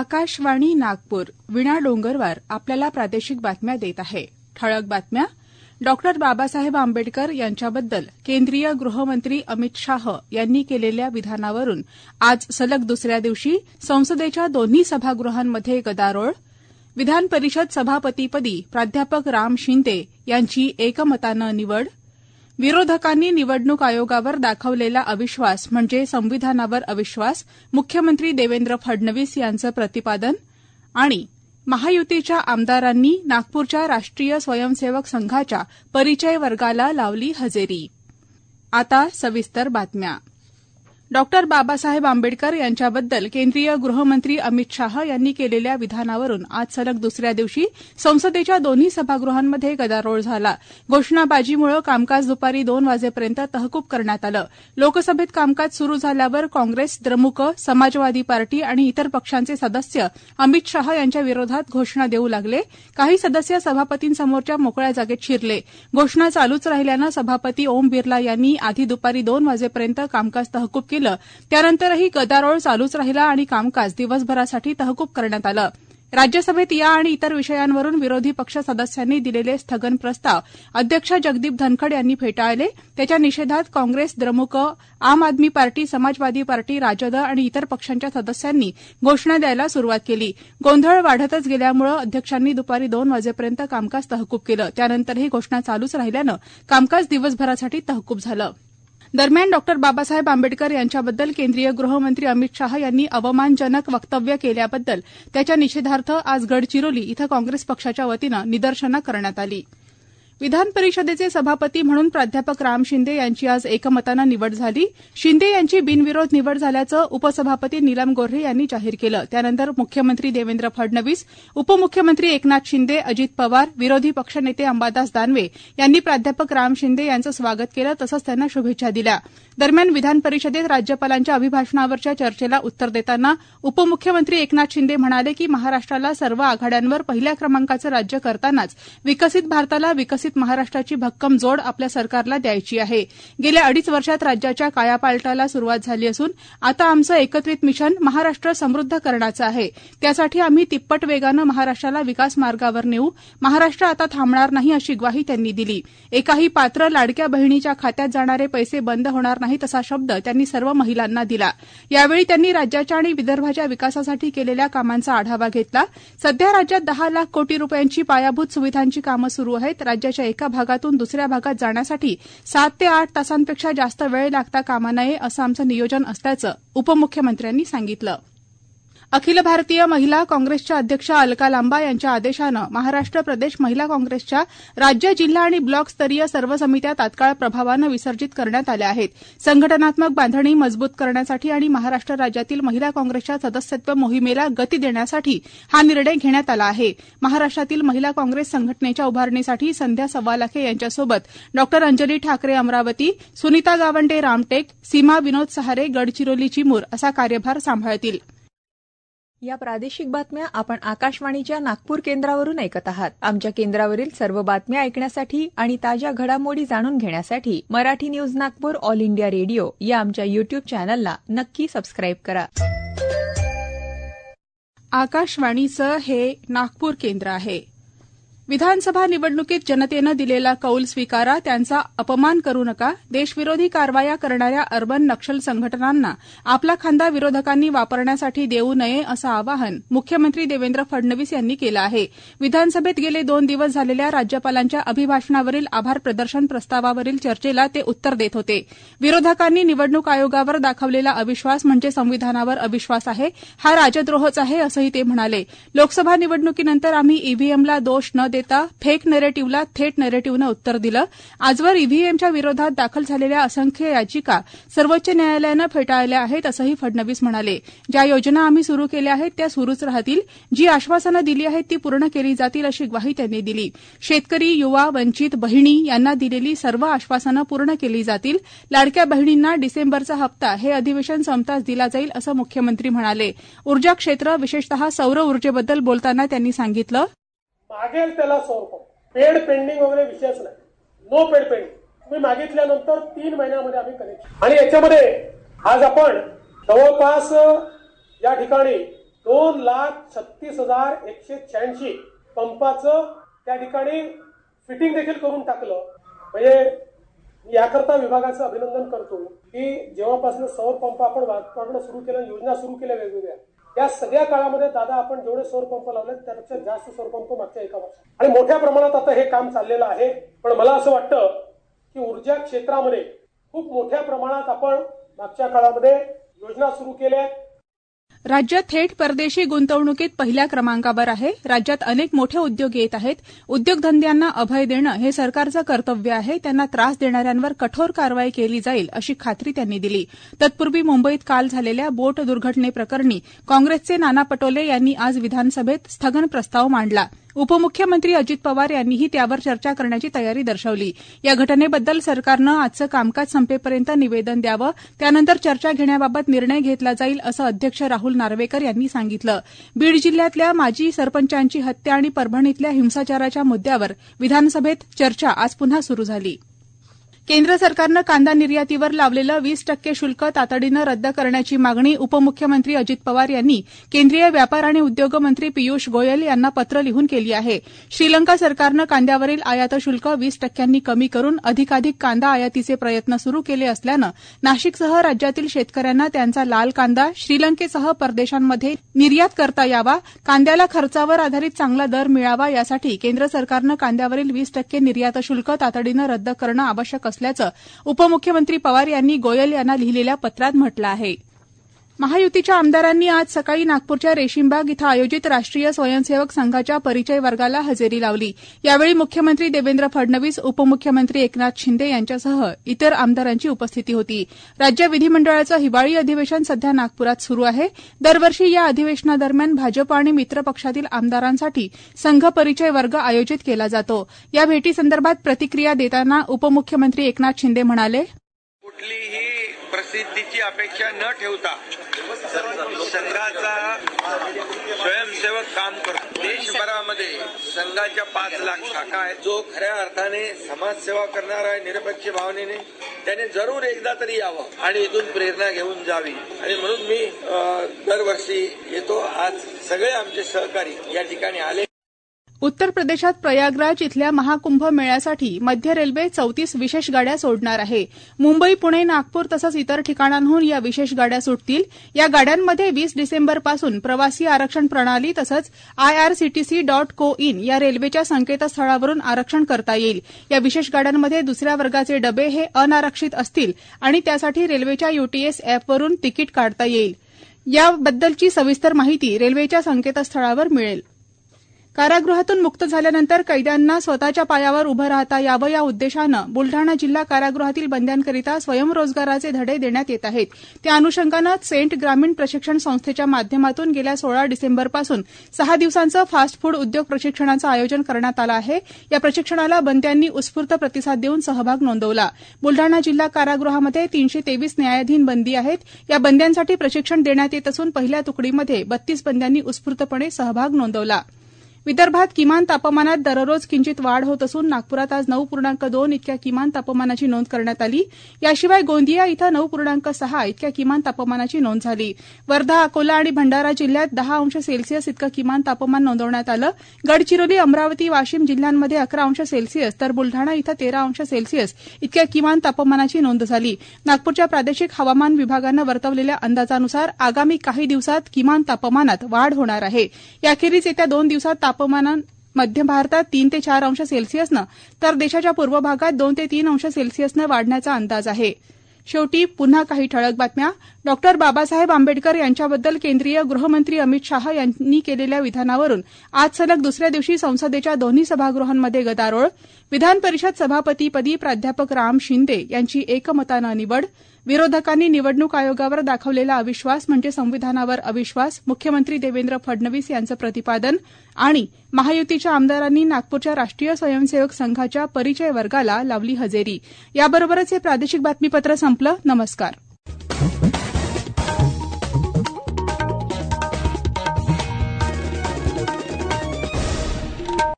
आकाशवाणी नागपूर वीणा डोंगरवार आपल्याला प्रादेशिक बातम्या देत आहे. ठळक बातम्या. डॉक्टर बाबासाहेब आंबेडकर यांच्याबद्दल केंद्रीय गृहमंत्री अमित शाह यांनी केलेल्या विधानावरून आज सलग दुसऱ्या दिवशी संसदेच्या दोन्ही सभागृहांमध्ये गदारोळ. विधान परिषद सभापतीपदी प्राध्यापक राम शिंदे यांची एकमतानं निवड. विरोधकांनी निवडणूक आयोगावर दाखवलेला अविश्वास म्हणजे संविधानावर अविश्वास, मुख्यमंत्री देवेंद्र फडणवीस यांचं प्रतिपादन. आणि महायुतीच्या आमदारांनी नागपूरच्या राष्ट्रीय स्वयंसेवक संघाच्या परिचय वर्गाला लावली हजेरी. आता सविस्तर बातम्या. डॉक्टर बाबासाहेब आंबेडकर यांच्याबद्दल केंद्रीय गृहमंत्री अमित शाह यांनी केलेल्या विधानावरून आज सलग दुसऱ्या दिवशी संसदेच्या दोन्ही सभागृहांमध्ये गदारोळ झाला. घोषणाबाजीमुळे कामकाज दुपारी 2 वाजेपर्यंत तहकूब करण्यात आलं. लोकसभेत कामकाज सुरू झाल्यावर काँग्रेस, द्रमुक, समाजवादी पार्टी आणि इतर पक्षांचे सदस्य अमित शाह यांच्या विरोधात घोषणा देऊ लागले. काही सदस्य सभापतींसमोरच्या मोकळ्या जागेत शिरले. घोषणा चालूच राहिल्यानं सभापती ओम बिर्ला यांनी आधी दुपारी 2 वाजेपर्यंत कामकाज तहकूब केलं. त्यानंतरही गदारोळ चालूच राहिला आणि कामकाज दिवसभरासाठी तहकूब करण्यात आलं. राज्यसभेत या आणि इतर विषयांवरून विरोधी पक्ष सदस्यांनी दिलेले स्थगन प्रस्ताव अध्यक्ष जगदीप धनखड यांनी फेटाळले. त्याच्या निषेधात काँग्रेस, द्रमुक, आम आदमी पार्टी, समाजवादी पार्टी, राजद आणि इतर पक्षांच्या सदस्यांनी घोषणा द्यायला सुरुवात केली. गोंधळ वाढतच गेल्यामुळे अध्यक्षांनी दुपारी 2 वाजेपर्यंत कामकाज तहकूब केलं. त्यानंतरही घोषणा चालूच राहिल्यानं कामकाज दिवसभरासाठी तहकूब झालं. दरम्यान डॉक्टर बाबासाहेब आंबेडकर यांच्याबद्दल केंद्रीय गृहमंत्री अमित शाह यांनी अवमानजनक वक्तव्य केल्याबद्दल त्याच्या निषेधार्थ आज गडचिरोली इथं काँग्रेस पक्षाच्या वतीनं निदर्शनं करण्यात आली. विधान परिषदेचे सभापती म्हणून प्राध्यापक राम शिंदे यांची आज एकमतानं निवड झाली. शिंदे यांची बिनविरोध निवड झाल्याचं उपसभापती नीलम गोऱ्हे यांनी जाहीर केलं. त्यानंतर मुख्यमंत्री देवेंद्र फडणवीस, उपमुख्यमंत्री एकनाथ शिंदे, अजित पवार, विरोधी पक्षनेते अंबादास दानवे यांनी प्राध्यापक राम शिंदे यांचं स्वागत केलं तसंच त्यांना शुभेच्छा दिल्या. दरम्यान विधान परिषदेत राज्यपालांच्या अभिभाषणावरच्या चर्चेला उत्तर देताना उपमुख्यमंत्री एकनाथ शिंदे म्हणाले की महाराष्ट्राला सर्व आघाड्यांवर पहिल्या क्रमांकाचं राज्य करतानाच विकसित भारताला विकसित महाराष्ट्राची भक्कम जोड आपल्या सरकारला द्यायची आहे. गेल्या 2.5 वर्षात राज्याच्या कायापालटाला सुरुवात झाली असून आता आमचं एकत्रित मिशन महाराष्ट्र समृद्ध करण्याचं आहे. त्यासाठी आम्ही तिप्पट वेगानं महाराष्ट्राला विकास मार्गावर नेऊ. महाराष्ट्र आता थांबणार नाही अशी ग्वाही त्यांनी दिली. एकाही पात्र लाडक्या बहिणीच्या खात्यात जाणारे पैसे बंद होणार नाहीत असा शब्द त्यांनी सर्व महिलांना दिला. यावेळी त्यांनी राज्याच्या आणि विदर्भाच्या विकासासाठी केलेल्या कामांचा आढावा घेतला. सध्या राज्यात 10 लाख कोटी रुपयांची पायाभूत सुविधांची कामं सुरू आहेत. राज्याच्या एका भागातून दुसऱ्या भागात जाण्यासाठी 7 ते 8 तासांपेक्षा जास्त वेळ लागता कामा नये असं आमचं नियोजन असल्याचं उपमुख्यमंत्र्यांनी सांगितलं. अखिल भारतीय महिला काँग्रेसच्या अध्यक्ष अलका लांबा यांच्या आदेशानं महाराष्ट्र प्रदेश महिला काँग्रेसच्या राज्य, जिल्हा आणि ब्लॉक स्तरीय सर्व समित्या तात्काळ प्रभावानं विसर्जित करण्यात आल्या आहेत. संघटनात्मक बांधणी मजबूत करण्यासाठी आणि महाराष्ट्र राज्यातील महिला काँग्रेसच्या सदस्यत्व मोहिमेला गती देण्यासाठी हा निर्णय घेण्यात आला आहे. महाराष्ट्रातील महिला काँग्रेस संघटनेच्या उभारणीसाठी संध्या सव्वालाखे यांच्यासोबत डॉ अंजली ठाकरे अमरावती, सुनीता गावंडे रामटेक, सीमा विनोद सहारे गडचिरोली चिमूर असा कार्यभार सांभाळतील. या प्रादेशिक बातम्या आपण आकाशवाणीच्या नागपूर केंद्रावरून ऐकत आहात. आमच्या केंद्रावरील सर्व बातम्या ऐकण्यासाठी आणि ताज्या घडामोडी जाणून घेण्यासाठी Marathi news Nagpur all India radio या आमच्या युट्यूब चॅनलला नक्की सबस्क्राईब करा. आकाशवाणीचं हे नागपूर केंद्र आहे. विधानसभा निवडणुकीत जनतेनं दिलेला कौल स्वीकारा, त्यांचा अपमान करू नका. देशविरोधी कारवाया करणाऱ्या अर्बन नक्षल संघटनांना आपला खांदा विरोधकांनी वापरण्यासाठी देऊ नये असं आवाहन मुख्यमंत्री देवेंद्र फडणवीस यांनी केलं आहे. विधानसभेत गेले 2 दिवस झालेल्या राज्यपालांच्या अभिभाषणावरील आभार प्रदर्शन प्रस्तावावरील चर्चेला ते उत्तर देत होते. विरोधकांनी निवडणूक आयोगावर दाखवलेला अविश्वास म्हणजे संविधानावर अविश्वास आहे, हा राजद्रोहच आहे असंही ते म्हणाले. लोकसभा निवडणुकीनंतर आम्ही ईव्हीएमला दोष न देता फेक नेरेटिव्हला थेट नेरेटिव्हनं उत्तर दिलं. आजवर ईव्हीएमच्या विरोधात दाखल झालेल्या असंख्य याचिका सर्वोच्च न्यायालयानं फेटाळल्या आहेत असंही फडणवीस म्हणाले. ज्या योजना आम्ही सुरू केल्या आहेत त्या सुरूच राहतील. जी आश्वासनं दिली आहेत ती पूर्ण केली जातील अशी ग्वाही त्यांनी दिली. शेतकरी, युवा, वंचित, बहिणी यांना दिलेली सर्व आश्वासनं पूर्ण केली जातील. लाडक्या बहिणींना डिसेंबरचा हप्ता हे अधिवेशन संपताच दिला जाईल असं मुख्यमंत्री म्हणाले. ऊर्जा क्षेत्र, विशेषतः सौर ऊर्जेबद्दल बोलताना त्यांनी सांगितलं, मागेल त्याला सौर पेड पेंडिंग वगैरे विषयच नाही. नो पेड पेंडिंग तुम्ही मागितल्यानंतर 3 महिन्यामध्ये आम्ही कनेक्शन. आणि याच्यामध्ये आज आपण जवळपास या ठिकाणी 2,36,186 पंपाचं त्या ठिकाणी फिटिंग देखील करून टाकलं. म्हणजे याकरता विभागाचं अभिनंदन करतो की जेव्हापासून सौर पंप आपण वापरणं सुरू केलं, योजना सुरू केल्या वेगवेगळ्या, या सगळ्या काळामध्ये दादा आपण जेवढे सौर पंप लावले त्यापेक्षा जास्त सौर पंप मागच्या एका वर्षात आणि मोठ्या प्रमाणात आता हे काम चाललेलं आहे. पण मला असं वाटतं की ऊर्जा क्षेत्रामध्ये खूप मोठ्या प्रमाणात आपण मागच्या काळामध्ये योजना सुरू केल्या. राज्य थेट परदेशी गुंतवणुकीत पहिल्या क्रमांकावर आहे. राज्यात अनेक मोठे उद्योग येत आहेत. उद्योगधंद्यांना अभय देणं हे सरकारचं कर्तव्य आहे. त्यांना त्रास देणाऱ्यांवर कठोर कारवाई केली जाईल अशी खात्री त्यांनी दिली. तत्पूर्वी मुंबईत काल झालेल्या बोट दुर्घटनेप्रकरणी काँग्रेसचे नाना पटोले यांनी आज विधानसभेत स्थगन प्रस्ताव मांडला. उपमुख्यमंत्री अजित पवार यांनीही त्यावर चर्चा करण्याची तयारी दर्शवली. या घटनेबद्दल सरकारनं आजचं कामकाज संपेपर्यंत निवेदन द्यावं, त्यानंतर चर्चा घेण्याबाबत निर्णय घेतला जाईल असं अध्यक्ष राहुल नार्वेकर यांनी सांगितलं. बीड जिल्ह्यातल्या माजी सरपंचांची हत्या आणि परभणीतल्या हिंसाचाराच्या मुद्द्यावर विधानसभेत चर्चा आज पुन्हा सुरू झाली. केंद्र सरकारनं कांदा निर्यातीवर लावलेलं 20% शुल्क तातडीनं रद्द करण्याची मागणी उपमुख्यमंत्री अजित पवार यांनी केंद्रीय व्यापार आणि उद्योग मंत्री पियुष गोयल यांना पत्र लिहून केली आहे. श्रीलंका सरकारनं कांद्यावरील आयात शुल्क 20% कमी करून अधिकाधिक कांदा आयातीचे प्रयत्न सुरू केले असल्यानं नाशिकसह राज्यातील शेतकऱ्यांना त्यांचा लाल कांदा श्रीलंकेसह परदेशांमध्ये निर्यात करता यावा, कांद्याला खर्चावर आधारित चांगला दर मिळावा, यासाठी केंद्र सरकारनं कांद्यावरील 20% निर्यात शुल्क तातडीनं रद्द करणं आवश्यक असल्याचं उपमुख्यमंत्री पवार यांनी गोयल यांना लिहिलेल्या पत्रात म्हटलं आहे. महायुतीच्या आमदारांनी आज सकाळी नागपूरच्या रेशीमबाग इथं आयोजित राष्ट्रीय स्वयंसेवक संघाच्या परिचय वर्गाला हजेरी लावली. यावेळी मुख्यमंत्री देवेंद्र फडणवीस, उपमुख्यमंत्री एकनाथ शिंदे यांच्यासह इतर आमदारांची उपस्थिती होती. राज्य विधिमंडळाचं हिवाळी अधिवेशन सध्या नागपुरात सुरू आहे. दरवर्षी या अधिवेशनादरम्यान भाजप आणि मित्र पक्षातील आमदारांसाठी संघ परिचय वर्ग आयोजित केला जातो. या भेटीसंदर्भात प्रतिक्रिया देताना उपमुख्यमंत्री एकनाथ शिंदे म्हणाले, कुठलीही प्रसिद्धीची अपेक्षा न ठेवता संघाचा स्वयंसेवक काम करतो. देशभरामध्ये संघाच्या 5 लाख शाखा आहेत. जो खऱ्या अर्थाने समाजसेवा करणार आहे निरपेक्ष भावनेने, त्याने जरूर एकदा तरी यावं आणि इथून प्रेरणा घेऊन जावी. आणि म्हणून मी दरवर्षी येतो. आज सगळे आमचे सहकारी या ठिकाणी आले. उत्तर प्रदेशात प्रयागराज इथल्या महाकुंभ मेळ्यासाठी मध्य रेल्वे 34 विशेष गाड्या सोडणार आहे. मुंबई, पुणे, नागपूर तसंच इतर ठिकाणांहून या विशेष गाड्या सुटतील. या गाड्यांमध्ये 20 डिसेंबरपासून प्रवासी आरक्षण प्रणाली तसंच irctc.co.in या रेल्वेच्या संकेतस्थळावरून आरक्षण करता येईल. या विशेष गाड्यांमध्ये दुसऱ्या वर्गाचे डबे हे अनारक्षित असतील आणि त्यासाठी रेल्वेच्या UTS अॅपवरून तिकीट काढता येईल. याबद्दलची सविस्तर माहिती रेल्वेच्या संकेतस्थळावर मिळेल. कारागृहातून मुक्त झाल्यानंतर कैद्यांना स्वतःच्या पायावर उभं राहता यावं या उद्देशानं बुलढाणा जिल्हा कारागृहातील बंद्यांकरिता स्वयंरोजगाराचे धडे देण्यात येत आहेत. त्या अनुषंगानं सेंट ग्रामीण प्रशिक्षण संस्थेच्या माध्यमातून गेल्या 16 डिसेंबरपासून 6 दिवसांचं फास्ट फूड उद्योग प्रशिक्षणाचं आयोजन करण्यात आलं आहे. या प्रशिक्षणाला बंद्यांनी उत्स्फूर्त प्रतिसाद देऊन सहभाग नोंदवला. बुलढाणा जिल्हा कारागृहामध्ये 323 न्यायाधीन बंदी आहेत. या बंद्यांसाठी प्रशिक्षण देण्यात येत असून पहिल्या तुकडीमध्ये 32 बंद्यांनी उत्स्फूर्तपणे सहभाग नोंदवला. विदर्भात किमान तापमानात दररोज किंचित वाढ होत असून नागपुरात आज 9.2 इतक्या किमान तापमानाची नोंद करण्यात आली. याशिवाय गोंदिया इथं 9.6 इतक्या किमान तापमानाची नोंद झाली. वर्धा, अकोला आणि भंडारा जिल्ह्यात 10 अंश सेल्सिअस इतकं किमान तापमान नोंदवण्यात आलं. गडचिरोली, अमरावती, वाशिम जिल्ह्यांमध्ये 11 अंश सेल्सिअस तर बुलढाणा इथं 13 अंश सेल्सिअस इतक्या किमान तापमानाची नोंद झाली. नागपूरच्या प्रादेशिक हवामान विभागानं वर्तवलेल्या अंदाजानुसार आगामी काही दिवसात किमान तापमानात वाढ होणार आहे. याखेरीज येत्या 2 दिवसात तापमान मध्य भारतात 3 ते 4 अंश सेल्सिअसनं तर देशाच्या पूर्व भागात 2 ते 3 अंश सेल्सिअसनं वाढण्याचा अंदाज आहे. शेवटी पुन्हा काही ठळक बातम्या. डॉ. बाबासाहेब आंबेडकर यांच्याबद्दल केंद्रीय गृहमंत्री अमित शाह यांनी केलेल्या विधानावरून आज सलग दुसऱ्या दिवशी संसदेच्या दोन्ही सभागृहांमध्ये गदारोळ. विधान परिषद सभापतीपदी प्राध्यापक राम शिंदे यांची एकमतानं निवड. विरोधकांनी निवडणूक आयोगावर दाखवलेला अविश्वास म्हणजे संविधानावर अविश्वास, मुख्यमंत्री देवेंद्र फडणवीस यांचं प्रतिपादन. आणि महायुतीच्या आमदारांनी नागपूरच्या राष्ट्रीय स्वयंसेवक संघाच्या परिचय वर्गाला लावली हजेरी. याबरोबरच हे प्रादेशिक बातमीपत्र संपलं. नमस्कार.